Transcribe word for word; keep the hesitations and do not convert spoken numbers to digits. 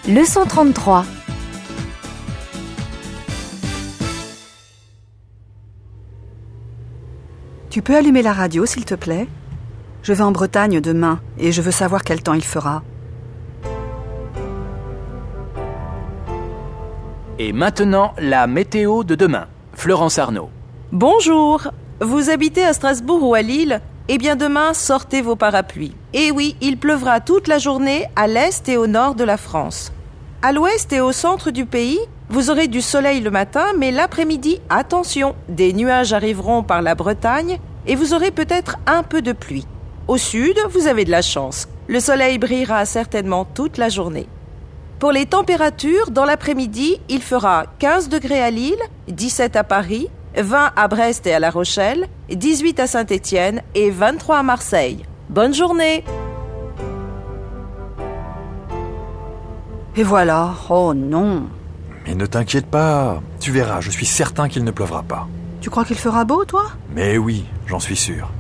Leçon trente-trois. Tu peux allumer la radio, s'il te plaît ? Je vais en Bretagne demain et je veux savoir quel temps il fera. Et maintenant, la météo de demain. Florence Arnaud. Bonjour. Vous habitez à Strasbourg ou à Lille ? Eh bien demain, sortez vos parapluies. Et oui, il pleuvra toute la journée à l'est et au nord de la France. À l'ouest et au centre du pays, vous aurez du soleil le matin, mais l'après-midi, attention, des nuages arriveront par la Bretagne et vous aurez peut-être un peu de pluie. Au sud, vous avez de la chance. Le soleil brillera certainement toute la journée. Pour les températures, dans l'après-midi, il fera quinze degrés à Lille, dix-sept à Paris, vingt à Brest et à La Rochelle, dix-huit à Saint-Étienne et vingt-trois à Marseille. Bonne journée! Et voilà, oh non. Mais ne t'inquiète pas, tu verras, je suis certain qu'il ne pleuvra pas. Tu crois qu'il fera beau, toi ? Mais oui, j'en suis sûr.